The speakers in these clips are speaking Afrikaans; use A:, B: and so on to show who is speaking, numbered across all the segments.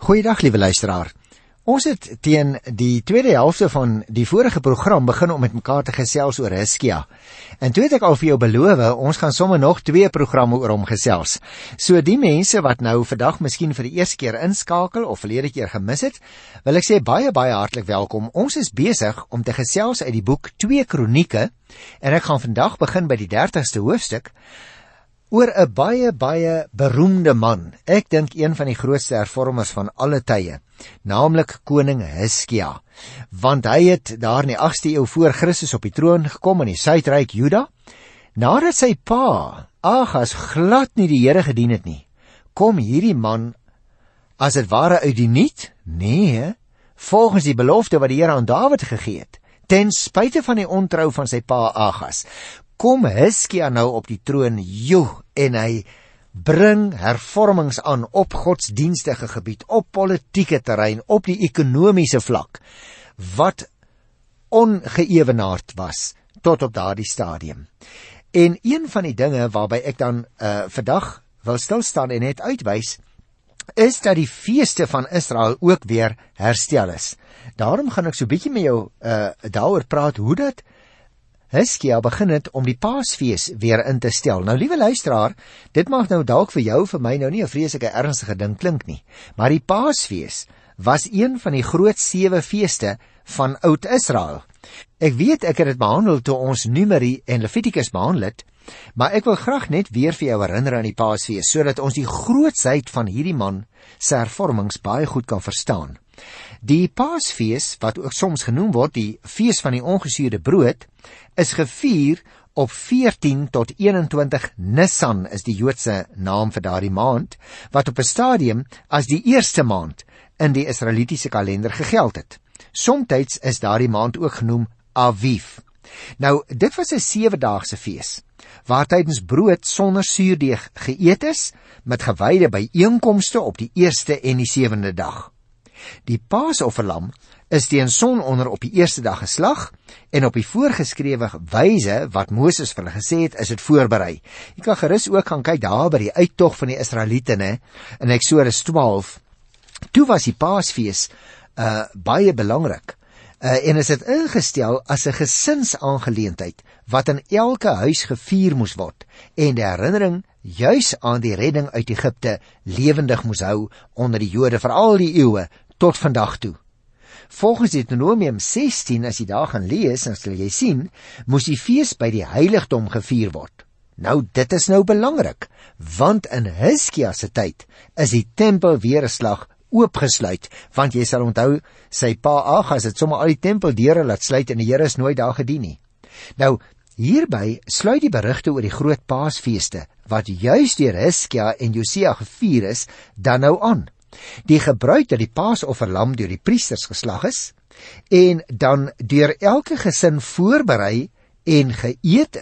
A: Goeiedag, liewe luisteraar. Ons het teen die tweede helfte van die vorige program begin om met mekaar te gesels oor Hizkia. En toe het ek al vir jou beloof, ons gaan sommer nog 2 programme oor hom gesels. So die mense wat nou vandag miskien vir die eerste keer inskakel of verlede keer gemis het, wil ek sê baie hartlik welkom. Ons is besig om te gesels uit die boek 2 Kronieke en ek gaan vandag begin by die 30ste hoofstuk oor 'n baie beroemde man. Ek dink een van die grootste hervormers van alle tye, naamlik koning Hizkia. Want hy het daar in die 8ste eeu voor Christus op die troon gekom in die Suidryk Juda, nadat sy pa Agas glad nie die Here gedien het nie. Kom hierdie man as dit ware uit die niet? Nee, volgens die belofte wat die Here aan Dawid gegee het, ten spyte van die ontrou van sy pa Agas. Kom Hizkia nou op die troon, en hy bring hervormings aan op godsdienstige gebied, op politieke terrein, op die ekonomiese vlak, wat ongeëwenaard was tot op daardie stadium. En een van die dinge waarby ek dan vandag wil stilstaan en net uitwys, is dat die feeste van Israel ook weer herstel is. Daarom gaan ek so bietjie met jou daaroor praat, hoe dat Hizkia begin het om die Paasfees weer in te stel. Nou, liewe luisteraar, dit mag nou dalk vir jou, vir my nou nie 'n vreeslike ernstige ding klink nie, maar die Paasfees was een van die groot 7 feeste van Oud-Israel. Ek weet ek het dit behandel toe ons Numeri en Levitikus behandel het, maar ek wil graag net weer vir jou herinner aan die Paasfees, sodat ons die grootsheid van hierdie man se hervormings baie goed kan verstaan. Die Paasfees, wat ook soms genoem word die fees van die ongesuurde brood, is gevier op 14 tot 21 Nisan is die Joodse naam vir daardie maand, wat op 'n stadium as die eerste maand in die Israelitiese kalender gegeld het. Somtyds is daardie maand ook genoem Aviv. Nou, dit was 'n 7-daagse fees, waar tydens brood sonder suurdeeg geëet is, met gewyde byeenkomste op die 1ste en die 7de dag. Die Paasofferlam is teen sononder op die eerste dag geslag en op die voorgeskrewe wyse wat Moses vir hulle gesê het, is dit voorberei. Jy kan gerus ook gaan kyk daar by die uittog van die Israeliete in Eksodus 12. Toe was die Paasfees baie belangrik en is dit ingestel as 'n gesinsaangeleentheid wat in elke huis gevier moes word en die herinnering juis aan die redding uit Egipte lewendig moes hou onder die Jode vir al die eeue tot vandag toe. Volgens Deuteronomium 16, as jy daar gaan lees, dan sal jy sien, moes die fees by die heiligdom gevier word. Nou, dit is nou belangrik, want in Hizkia se tyd is die tempel weer 'n slag oopgesluit, want jy sal onthou, sy pa Agas het sommer al die tempeldeure laat sluit en die Here is nooit daar gedien nie. Nou, hierby sluit die berigte oor die groot Paasfeeste, wat juis deur Hizkia en Josia gevier is, dan nou aan. Die gebruik dat die Paasofferlam deur die priesters geslag is, en dan deur elke gesin voorberei en geëet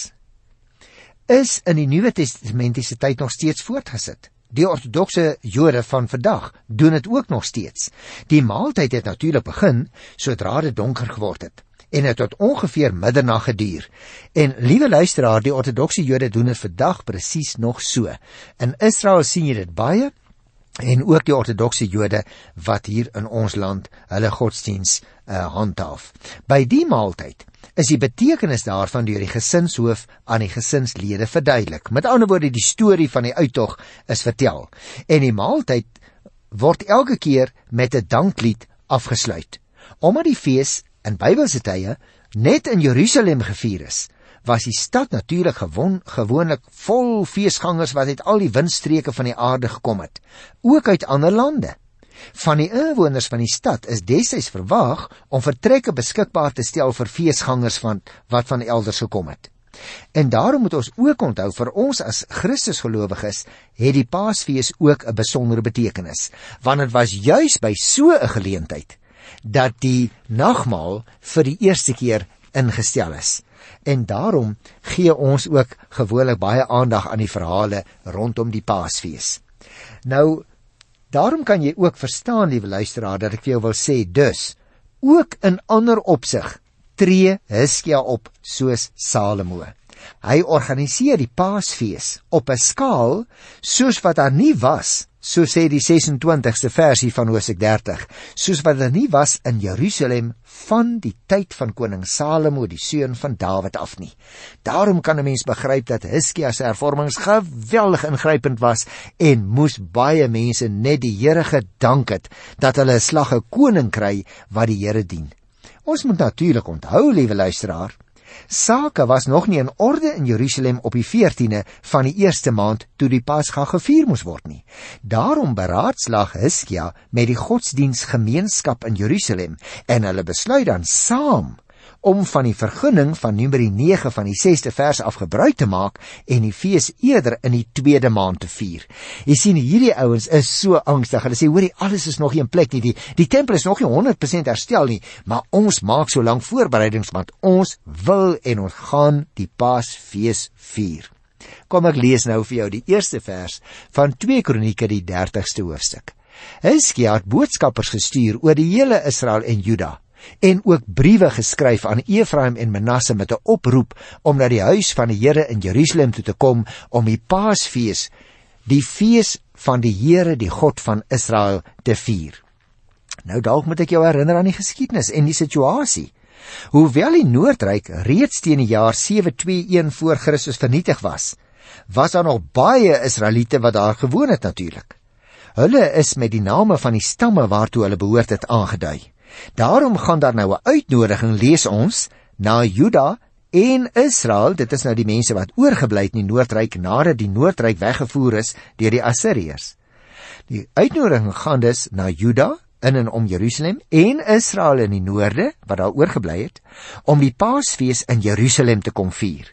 A: is in die Nuwe Testamentiese tyd nog steeds voortgesit. Die ortodokse Jode van vandag doen dit ook nog steeds. Die maaltyd het natuurlik begin sodra dit donker geword het en het tot ongeveer middernag geduur. En liewe luisteraar, die ortodokse Jode doen dit vandag presies nog so. In Israel sien jy dit baie, en ook die ortodokse Jode wat hier in ons land hulle godsdiens handhaaf. By die maaltyd is die betekenis daarvan deur die gesinshoof aan die gesinslede verduidelik. Met ander woorde, die storie van die uittog is vertel. En die maaltyd word elke keer met 'n danklied afgesluit. Omdat die fees in Bybelse tye net in Jerusalem gevier is, was die stad natuurlik gewoonlik vol feesgangers wat uit al die windstreke van die aarde gekom het, ook uit ander lande. Van die inwoners van die stad is destyds verwag om vertrekke beskikbaar te stel vir feesgangers wat van elders gekom het. En daarom moet ons ook onthou, vir ons as Christusgelowiges het die Paasfees ook 'n besondere betekenis, want dit was juis by so 'n geleentheid dat die nagmaal vir die eerste keer ingestel is. En daarom gee ons ook gewoonlik baie aandag aan die verhale rondom die Paasfees. Nou, daarom kan jy ook verstaan, liewe luisteraar, dat ek vir jou wil sê, dus, ook in ander opsig, tree Hizkia op soos Salomo. Hy organiseer die Paasfees op 'n skaal soos wat daar nie was So sê die 26ste versie van Hosea 30, soos wat er nie was in Jerusalem van die tyd van koning Salomo, die seun van Dawid af nie. Daarom kan 'n mens begryp dat Hizkia se hervormings geweldig ingrypend was en moes baie mense net die Here gedank het dat hulle 'n slag 'n koning kry wat die Here dien. Ons moet natuurlik onthou, liewe luisteraar, sake was nog nie in orde in Jerusalem op die 14de van die eerste maand toe die Pasga gevier moes word nie. Daarom beraadslaag Hizkia met die godsdiensgemeenskap in Jerusalem en hulle besluit dan saam om van die vergunning van Numeri 9 van die 6ste vers af gebruik te maak en die fees eerder in die 2de maand te vier. Jy sien, hierdie ouens is so angstig. Hulle sê, hoorie, alles is nog nie in plek nie. Die tempel is nog nie 100% herstel nie, maar ons maak so lank voorbereidings want ons wil en ons gaan die Paasfees vier. Kom ek lees nou vir jou die eerste vers van 2 Kronieke, die 30ste hoofstuk. Hizkia het boodskappers gestuur oor die hele Israel en Juda en ook briewe geskryf aan Efraim en Manasse met 'n oproep om na die huis van die Here in Jerusalem toe te kom om die Paasfees, die fees van die Here, die God van Israel, te vier. Nou dalk moet ek jou herinner aan die geskiedenis en die situasie. Hoewel die Noordryk reeds teen die jaar 721 voor Christus vernietig was daar nog baie Israeliete wat daar gewoon het natuurlik. Hulle is met die name van die stamme waartoe hulle behoort het aangedui. Daarom gaan daar nou 'n uitnodiging, lees ons, na Juda en Israel. Dit is nou die mense wat oorgebly het in die Noordryk nadat die Noordryk weggevoer is deur die Assiriërs. Die uitnodiging gaan dus na Juda in en om Jerusalem en Israel in die noorde wat daar oorgebly het om die Paasfees in Jerusalem te kom vier.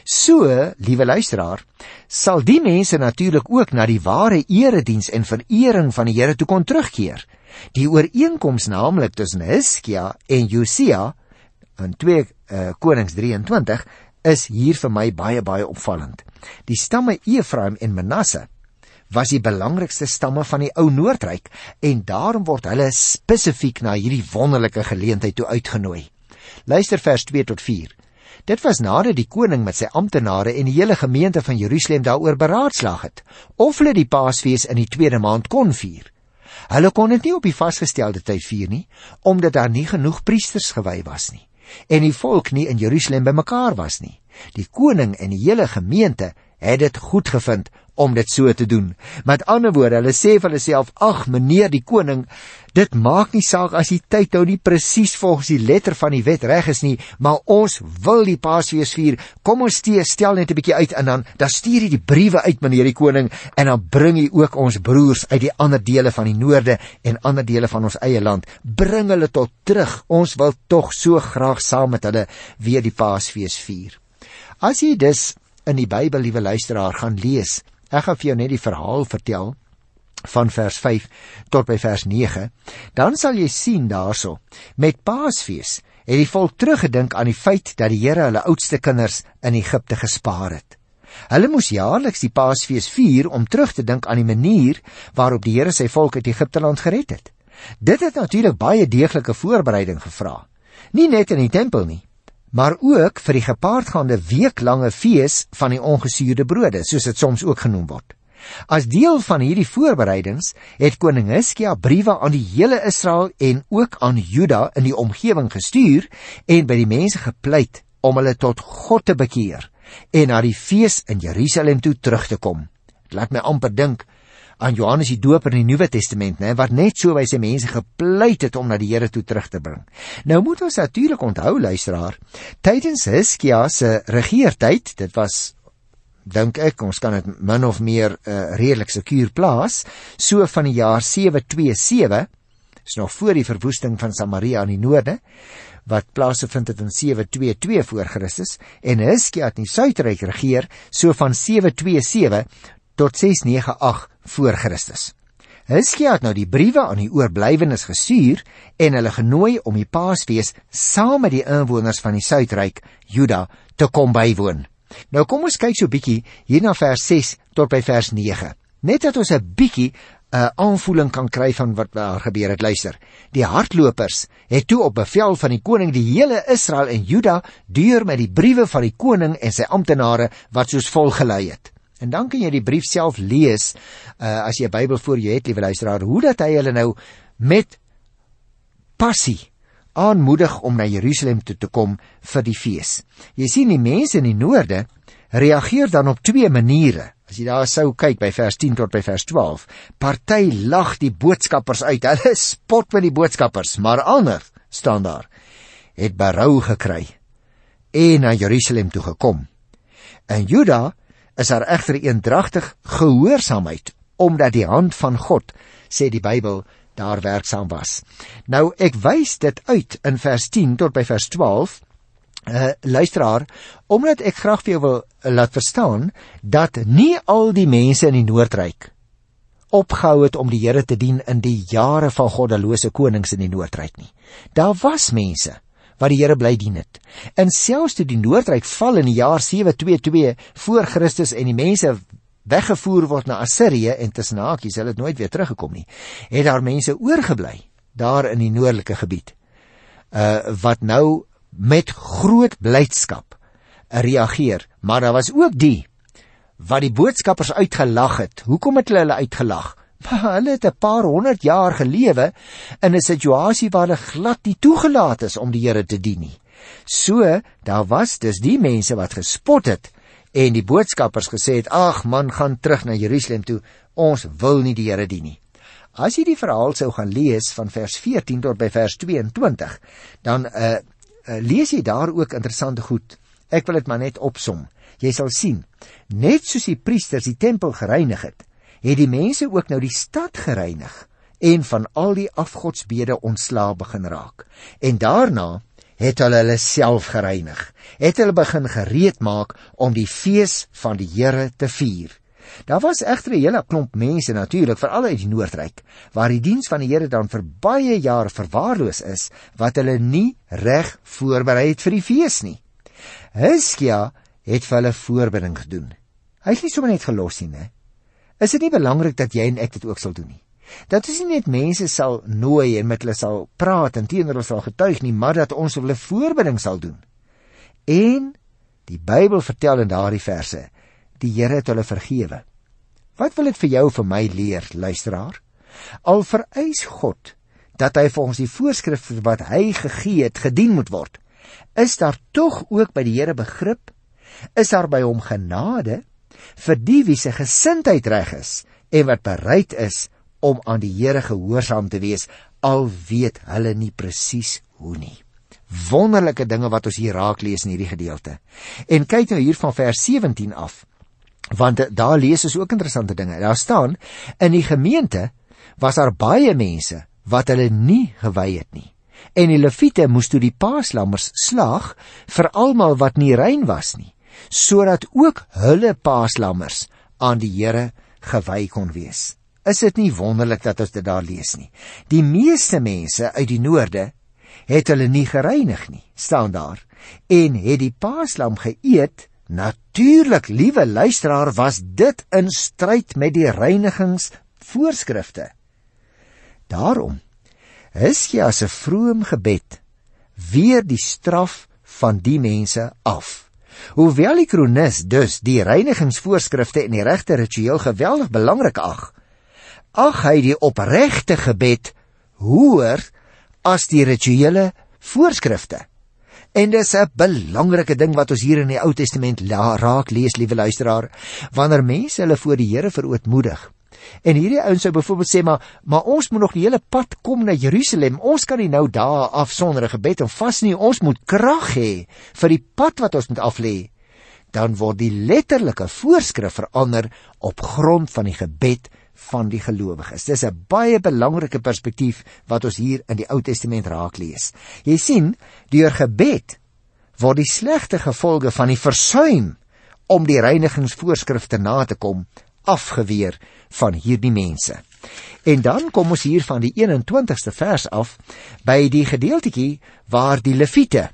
A: So, liewe luisteraar, sal die mense natuurlik ook na die ware erediens en verering van die Here toe kon terugkeer. Die ooreenkoms naamlik tussen Hizkia en Josia in 2 Konings 23 is hier vir my baie opvallend. Die stamme Efraim en Manasse was die belangrikste stamme van die ou Noordryk en daarom word hulle spesifiek na hierdie wonderlike geleentheid toe uitgenooi. Luister vers 2 tot 4. Dit was nadat die koning met sy amptenare en die hele gemeente van Jerusalem daaroor beraadslaag het, of hulle die Paasfees in die 2de maand kon vier. Hulle kon dit nie op die vasgestelde tyd vier nie, omdat daar nie genoeg priesters gewy was nie, en die volk nie in Jerusalem bymekaar was nie. Die koning en die hele gemeente het dit goed gevind om dit so te doen. Met ander woorde, hulle sê vir hulle self, ag meneer die koning, dit maak nie saak as die tyd nou nie presies volgens die letter van die wet reg is nie, maar ons wil die Paasfees vier. Kom ons stel net 'n bietjie uit en dan stuur jy die briewe uit meneer die koning en dan bring jy ook ons broers uit die ander dele van die noorde en ander dele van ons eie land. Bring hulle tot terug. Ons wil tog so graag saam met hulle weer die Paasfees vier. As jy dus in die Bybel, liewe luisteraar, gaan lees, ek gaan vir jou net die verhaal vertel van vers 5 tot by vers 9, dan sal jy sien daarso, met Paasfees het die volk teruggedink aan die feit dat die Here hulle oudste kinders in Egipte gespaar het. Hulle moes jaarliks die Paasfees vier om terug te dink aan die manier waarop die Here sy volk uit Egipte land gered het. Dit het natuurlik baie deeglike voorbereiding gevra, nie net in die tempel nie, maar ook vir die gepaardgaande weeklange fees van die ongesuurde brode, soos dit soms ook genoem word. As deel van hierdie voorbereidings het koning Hizkia briewe aan die hele Israel en ook aan Juda in die omgewing gestuur en by die mense gepleit om hulle tot God te bekeer en na die fees in Jerusalem toe terug te kom. Dit laat my amper dink aan Johannes die Doper in die Nuwe Testament, wat net so by sy mense gepleit het om na die Here toe terug te bring. Nou moet ons natuurlik onthou, luisteraar, tydens Hizkia se regeertyd, dit was, dink ek, ons kan dit min of meer redelik sekuur plaas, so van die jaar 727, is nog voor die verwoesting van Samaria in die noorde, wat plaasgevind het in 722 voor Christus, en Hizkia het in die Suidryk regeer, so van 727 tot 698 voor Christus. Hizkia het nou die briewe aan die oorblywenes gestuur en hulle genooi om die Paasfees saam met die inwoners van die Suidryk, Juda, te kom bywoon. Nou kom ons kyk so bietjie hier na vers 6 tot by vers 9. Net dat ons 'n bietjie aanvoeling kan kry van wat daar gebeur het. Luister, die hardlopers het toe op bevel van die koning die hele Israel en Juda deur met die briewe van die koning en sy amptenare wat soos volg gelei het. En dan kan jy die brief self lees, as jy 'n Bybel voor jou het, liewe luisteraar, hoe dat hy hulle nou met passie aanmoedig om na Jerusalem toe te kom vir die fees. Jy sien, die mense in die noorde reageer dan op twee maniere. As jy daar sou kyk by vers 10 tot by vers 12, party lag die boodskappers uit, hulle spot met die boodskappers, maar ander, staan daar, het berou gekry en na Jerusalem toe gekom. In Juda is daar egter eendragtig gehoorsaamheid, omdat die hand van God, sê die Bybel, daar werksaam was. Nou, ek wys dit uit in vers 10 tot by vers 12, luisteraar, omdat ek graag vir jou wil laat verstaan, dat nie al die mense in die Noordryk opgehou het om die Here te dien in die jare van goddelose konings in die Noordryk nie. Daar was mense wat die Here bly dien het. En selfs toe die Noordryk val in die jaar 722 voor Christus en die mense weggevoer word na Assirië en tussen hakies, hulle het nooit weer teruggekom nie, het daar mense oorgebly daar in die noordelike gebied, wat nou met groot blydskap reageer. Maar daar was ook die wat die boodskappers uitgelag het. Hoekom het hulle uitgelag? Hulle het 'n paar 100 jaar gelewe in 'n situasie waar hulle glad nie toegelaat is om die Here te dien nie. So, daar was dus die mense wat gespot het en die boodskappers gesê het, ag man, gaan terug na Jerusalem toe, ons wil nie die Here dien nie. As jy die verhaal sou gaan lees van vers 14 tot by vers 22, dan lees jy daar ook interessante goed. Ek wil dit maar net opsom. Jy sal sien, net soos die priesters die tempel gereinig het die mense ook nou die stad gereinig en van al die afgodsbede ontslae begin raak. En daarna het hulle self gereinig, het hulle begin gereed maak om die fees van die Here te vier. Daar was egter 'n hele klomp mense natuurlik, veral uit die Noordryk, waar die diens van die Here dan vir baie jare verwaarloos is, wat hulle nie reg voorberei het vir die fees nie. Hizkia het vir hulle voorbereiding gedoen. Hy het nie sommer net gelos nie, né? Is dit nie belangrik dat jy en ek dit ook sal doen nie? Dat ons nie net mense sal nooi en met hulle sal praat en teenoor hulle sal getuig nie, maar dat ons hulle voorbereiding sal doen. En die Bybel vertel in daardie verse, die Here het hulle vergewe. Wat wil dit vir jou vir my leer, luisteraar? Al vereis God dat hy vir ons die voorskrifte wat hy gegee het gedien moet word, is daar tog ook by die Here begrip? Is daar by hom genade vir die wie se gesindheid reg is en wat bereid is om aan die Here gehoorsaam te wees, al weet hulle nie presies hoe nie. Wonderlike dinge wat ons hier raak lees in hierdie gedeelte. En kyk nou hier van vers 17 af, want daar lees ons ook interessante dinge. Daar staan, in die gemeente was daar baie mense wat hulle nie gewy het nie. En die leviete moes toe die paaslammers slag vir almal wat nie rein was nie, sodat ook hulle paaslammers aan die Here gewy kon wees. Is dit nie wonderlik dat ons dit daar lees nie? Die meeste mense uit die noorde het hulle nie gereinig nie, staan daar, en het die paaslam geëet. Natuurlik, liewe luisteraar, was dit in stryd met die reinigingsvoorskrifte. Daarom, Hizkia se vroom gebed weer die straf van die mense af. Hoewel die kronikus dus die reinigingsvoorskrifte en die regte ritueel geweldig belangrik ag hy die opregte gebed hoër as die rituele voorskrifte. En dis 'n belangrike ding wat ons hier in die Ou Testament raak lees, liewe luisteraar, wanneer mense hulle voor die Here verootmoedig. En hierdie ouens sou byvoorbeeld sê, maar ons moet nog die hele pad kom na Jerusalem, ons kan nie nou daar af sonder 'n gebed en vas nie, ons moet krag hê vir die pad wat ons moet aflê. Dan word die letterlike voorskrif verander op grond van die gebed van die gelowiges. Dis 'n baie belangrike perspektief wat ons hier in die Ou Testament raak lees. Jy sien, deur gebed word die slegte gevolge van die versuim om die reinigingsvoorskrifte na te kom afgeweer van hierdie mense. En dan kom ons hier van die 21ste vers af by die gedeeltetjie waar die leviete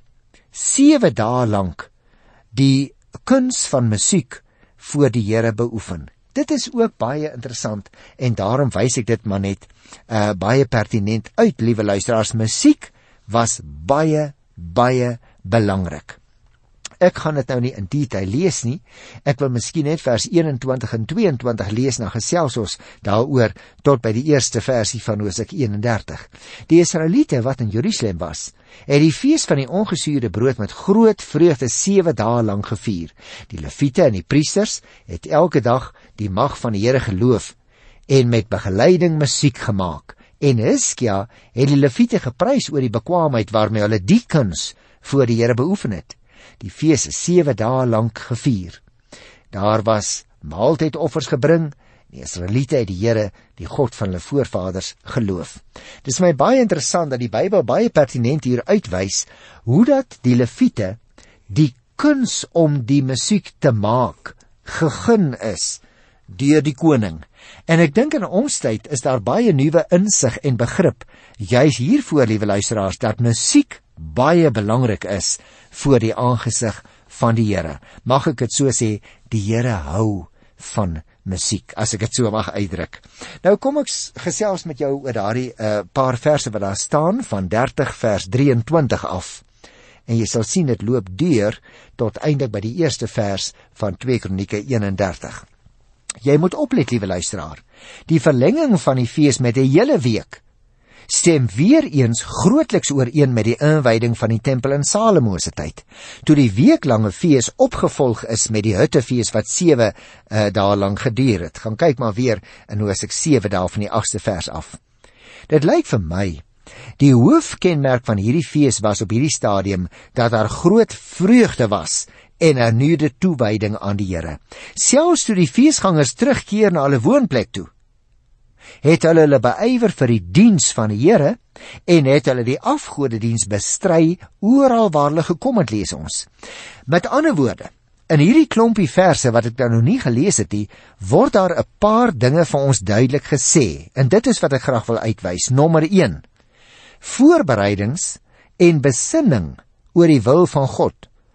A: 7 dae lank die kuns van musiek voor die Here beoefen. Dit is ook baie interessant en daarom wys ek dit maar net baie pertinent uit, liewe luisteraars. Musiek was baie belangrik. Ek gaan dit nou nie in detail lees nie. Ek wil miskien net vers 21 en 22 lees, na gesels ons daaroor tot by die eerste versie van Hosea 31. Die Israeliete wat in Jerusalem was, het die fees van die ongesuurde brood met groot vreugde 7 dae lank gevier. Die Lewiete en die priesters het elke dag die mag van die Here geloof en met begeleiding musiek gemaak. En Hizkia het die Lewiete geprys oor die bekwaamheid waarmee hulle die kuns voor die Here beoefen het. Die fees is 7 dae lank gevier. Daar was maaltydoffers gebring. Die Israeliete het die Here, die God van hulle voorvaders, geloof. Dit is my baie interessant dat die Bybel baie pertinent hier uitwys hoe dat die Lewiete die kuns om die musiek te maak gegee is deur die koning. En ek dink in ons tyd is daar baie nuwe insig en begrip, juis hiervoor, liewe luisteraars, dat musiek baie belangrik is voor die aangesig van die Here. Mag ek dit so sê, die Here hou van musiek, as ek dit so mag uitdruk. Nou kom ek gesels met jou oor daardie paar verse wat daar staan, van 30 vers 23 af. En jy sal sien, dit loop deur tot eindig by die eerste vers van 2 Kronieke 31. Jy moet oplet, liewe luisteraar. Die verlenging van die fees met 'n hele week stem weer eens grootliks ooreen met die inwyding van die tempel in Salomo se tyd, toe die weeklange fees opgevolg is met die huttefees wat 7 dae lank geduur het. Gaan kyk maar weer in Hosea 7 dae van die 8ste vers af. Dit lyk vir my, die hoofkenmerk van hierdie fees was op hierdie stadium dat daar groot vreugde was en 'n hernuide toewyding aan die Here. Selfs toe die feesgangers terugkeer na hulle woonplek toe, het hulle beywer vir die diens van die Here en het hulle die afgodediens bestry oral waar hulle gekom het, lees ons. Met ander woorde, in hierdie klompie verse wat ek dan nog nie gelees het nie, word daar 'n paar dinge vir ons duidelik gesê, en dit is wat ek graag wil uitwys. Nommer 1, voorbereidings en besinning oor die wil van God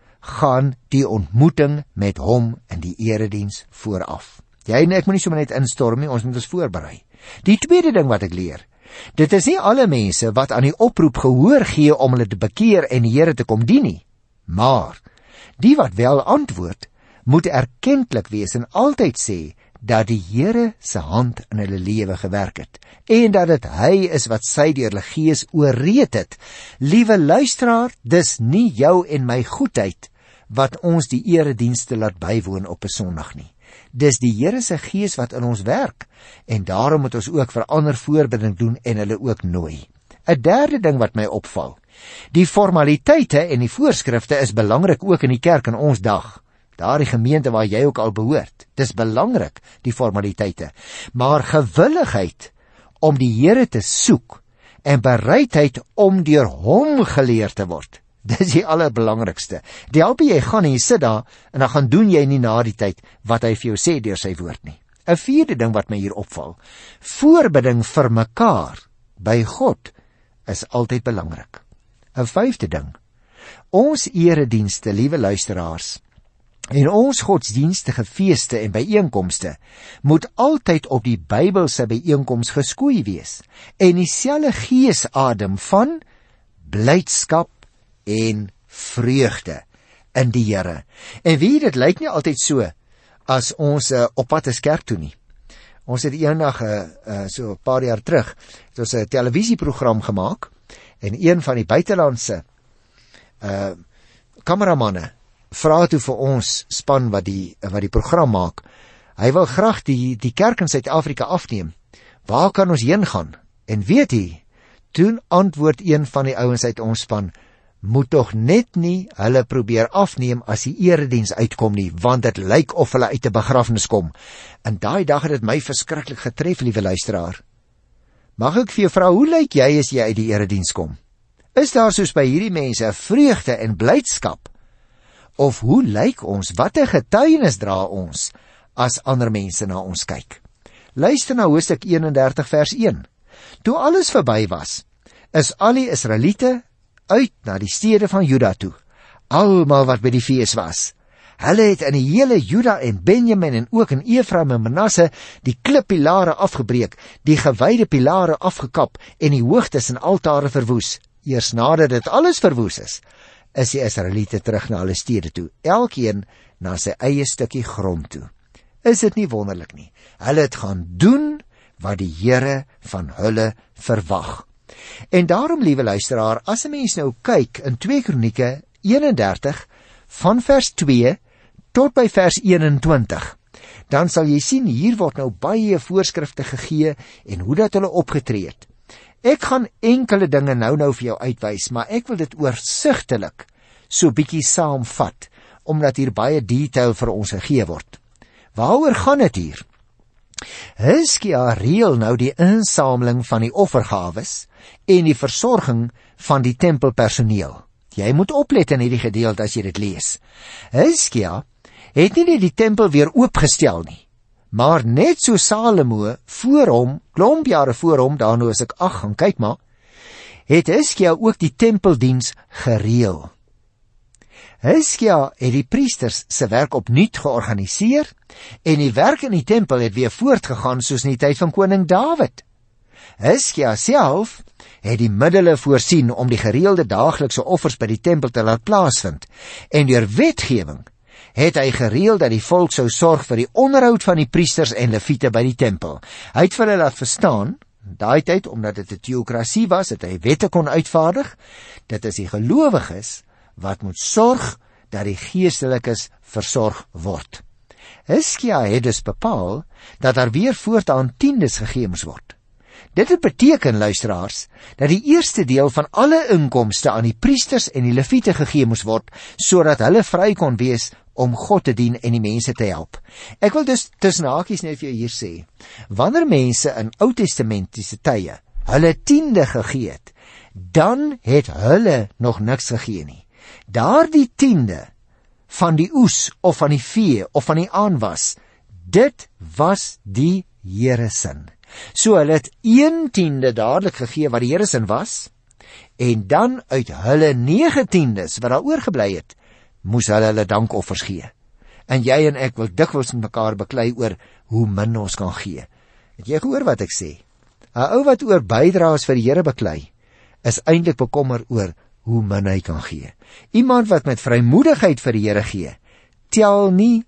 A: gaan die ontmoeting met hom in die erediens vooraf. Jy en ek moet nie sommer net instorm nie, ons moet ons voorberei. Die tweede ding wat ek leer, dit is nie alle mense wat aan die oproep gehoor gee om hulle te bekeer en die Here te kom dien nie, maar die wat wel antwoord, moet erkentlik wees en altyd sê dat die Here se hand in hulle lewe gewerk het en dat dit hy is wat sy deur die Gees ooreed het. Liewe luisteraar, dis nie jou en my goedheid wat ons die eredienste laat bywoon op 'n Sondag nie. Dis die Here se Gees wat in ons werk, en daarom moet ons ook vir ander voorbereiding doen en hulle ook nooi. 'n Derde ding wat my opval, die formaliteite en die voorskrifte is belangrik ook in die kerk in ons dag. Daardie gemeente waar jy ook al behoort, dis belangrik, die formaliteite. Maar gewilligheid om die Here te soek en bereidheid om deur hom geleer te word, dis die allerbelangrikste. Die help jy gaan en jy sit daar en dan gaan doen jy nie na die tyd wat hy vir jou sê deur sy woord nie. 'n Vierde ding wat my hier opval, voorbidding vir mekaar by God is altyd belangrik. 'n Vyfde ding, ons eredienste, liewe luisteraars, en ons godsdienstige feeste en byeenkomste moet altyd op die Bybelse byeenkoms geskoei wees en dieselfde geesadem van blydskap en vreugde in die Here. En wie, dit lyk nie altyd so as ons op pad is kerk toe nie. Ons het eendag so 'n paar jaar terug het ons 'n televisieprogram gemaak en een van die buitelandse kameramanne vra toe vir ons span wat die program maak, hy wil graag die kerk in Suid-Afrika afneem. Waar kan ons heen gaan? En weet jy, toen antwoord een van die ouens uit ons span, moet tog net nie hulle probeer afneem as die erediens uitkom nie, want dit lyk of hulle uit 'n begrafnis kom. En daai dag het dit my verskriklik getref, liewe luisteraar. Mag ek vir jou vra, hoe lyk jy as jy uit die erediens kom? Is daar soos by hierdie mense 'n vreugde en blydskap? Of hoe lyk ons, wat 'n getuienis dra ons as ander mense na ons kyk? Luister na Hosea 31 vers 1. Toe alles verby was, is al die Israeliete uit na die stede van Juda toe, almal wat by die fees was. Hulle het in die hele Juda en Benjamin en ook in Efraim en Manasse die klippilare afgebreek, die gewyde pilare afgekap en die hoogtes en altare verwoes. Eers nadat dit alles verwoes is die Israeliete terug na hulle stede toe, elkeen na sy eie stukkie grond toe. Is dit nie wonderlik nie? Hulle het gaan doen wat die Here van hulle verwag. En daarom, liewe luisteraar, as 'n mens nou kyk in 2 Kronieke 31 van vers 2 tot by vers 21, dan sal jy sien, hier word nou baie voorskrifte gegee en hoe dat hulle opgetree het. Ek gaan enkele dinge nou vir jou uitwys, maar ek wil dit oorsigtelik so bietjie saamvat, omdat hier baie detail vir ons gegee word. Waaroor gaan dit hier? Hizkia reël nou die insameling van die offergawes en die versorging van die tempelpersoneel. Jy moet oplet in hierdie gedeelte as jy dit lees. Hizkia het nie net die tempel weer oopgestel nie, maar net so Salomo voor hom, klomp jare voor hom, daar nou as ek gaan kyk maar, het Hizkia ook die tempeldiens gereël. Hizkia het die priesters se werk opnuut georganiseer en die werk in die tempel het weer voortgegaan soos in die tyd van koning Dawid. Hizkia self het die middele voorsien om die gereelde daaglikse offers by die tempel te laat plaasvind en deur wetgewing het hy gereël dat die volk sou sorg vir die onderhoud van die priesters en leviete by die tempel. Hy het vir hulle laat verstaan, daai tyd, omdat dit 'n teokrasie was, dat hy wette kon uitvaardig, dit is die gelowiges wat moet sorg dat die geestelikes versorg word. Hizkia het dus bepaal dat daar weer voortaan tiendes gegee moes word. Dit het beteken, luisteraars, dat die eerste deel van alle inkomste aan die priesters en die leviete gegee moes word, sodat hulle vry kon wees om God te dien en die mense te help. Ek wil dus tussen hakies net vir jou hier sê, wanneer mense in Ou-testamentiese tye hulle tiende gegee het, dan het hulle nog niks gegee nie. Daardie tiende van die oes of van die vee of van die aanwas, dit was die Here se. So hulle het 1/10 dadelik gegee wat die Here se was, en dan uit hulle 9/10 wat daar oorgebly het, moes hulle dankoffers gee. En jy en ek wil dikwels met mekaar beklei oor hoe min ons kan gee. Het jy gehoor wat ek sê? 'n Ou wat oor bydraes vir die Here beklei, is eintlik bekommer oor hoe min hy kan gee. Iemand wat met vrymoedigheid vir die Here gee, tel nie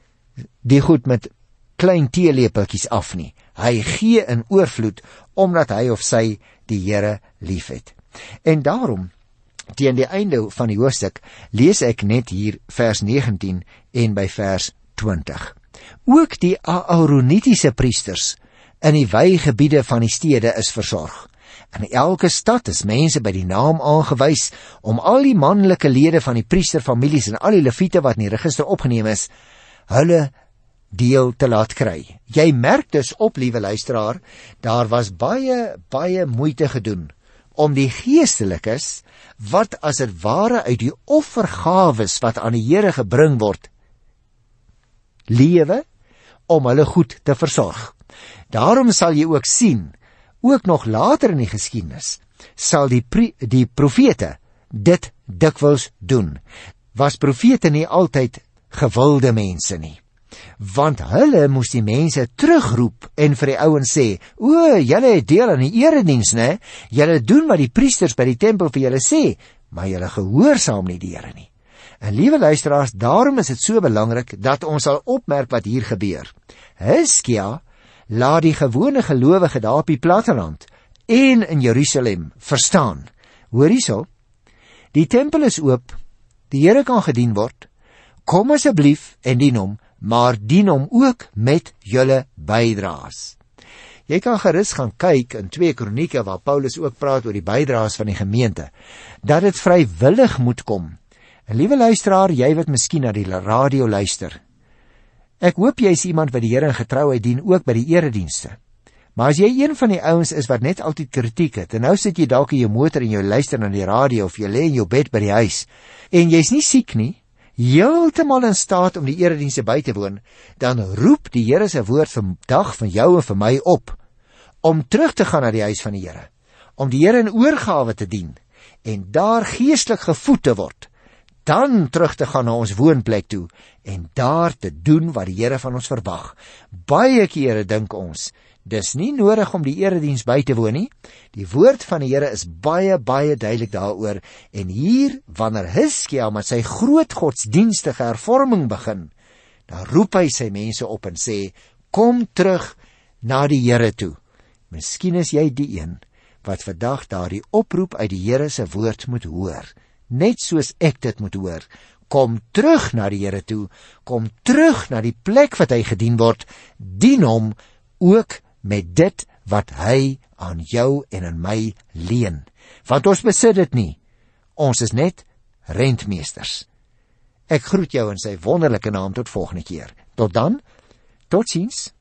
A: die goed met klein teelepeltjies af nie. Hy gee in oorvloed, omdat hy of sy die Here liefhet. En daarom, teen die einde van die hoofstuk, lees ek net hier vers 19 en by vers 20. Ook die Aaronitiese priesters in die weigebiede van die stede is versorg. In elke stad is mense by die naam aangewys om al die manlike lede van die priesterfamilies en al die leviete wat in die register opgeneem is, hulle deel te laat kry. Jy merk dus op, liewe luisteraar, daar was baie moeite gedoen om die geestelikes, wat as het ware uit die offergawes wat aan die Here gebring word, lewe, om hulle goed te versorg. Daarom sal jy ook sien, ook nog later in die geskiedenis, sal die profete dit dikwels doen. Was profete nie altyd gewilde mense nie, want hulle moes die mense terugroep en vir die ouens sê, o, julle het deel aan die erediens, né? Julle doen wat die priesters by die tempel vir julle sê, maar julle gehoorsaam nie die Here nie. En liewe luisteraars, daarom is dit so belangrik dat ons sal opmerk wat hier gebeur. Hizkia laat die gewone gelowige daar op die platteland en in Jerusalem verstaan. Hoor hierso, die tempel is oop, die Here kan gedien word, kom asseblief en dien hom, maar dien hom ook met julle bydraes. Jy kan gerus gaan kyk in 2 Kronieke waar Paulus ook praat oor die bydraes van die gemeente, dat dit vrywillig moet kom. En liewe luisteraar, jy wat miskien na die radio luister, ek hoop jy is iemand wat die Here in getrouheid dien ook by die eredienste. Maar as jy een van die ouens is wat net altyd kritiek het, en nou sit jy dalk in jou motor en jy luister na die radio of jy lê in jou bed by die huis, en jy's nie siek nie, heeltemal in staat om die eredienste by te woon, dan roep die Here se woord vandag van jou en vir my op, om terug te gaan na die huis van die Here, om die Here in oorgawe te dien, en daar geestelik gevoed te word, dan terug te gaan na ons woonplek toe, en daar te doen wat die Here van ons verwag. Baie kere dink ons, Dis nie nodig om die erediens by te woon nie. Die woord van die Here is baie, baie duidelik daaroor. En hier, wanneer Hizkia met sy groot godsdienstige hervorming begin, dan roep hy sy mense op en sê, kom terug na die Here toe. Miskien is jy die een wat vandag daardie oproep uit die Here se woord moet hoor, net soos ek dit moet hoor. Kom terug na die Here toe, kom terug na die plek wat hy gedien word, dien hom ook met dit wat hy aan jou en aan my leen. Want ons besit dit nie, ons is net rentmeesters. Ek groet jou in sy wonderlike naam tot volgende keer. Tot dan, totsiens.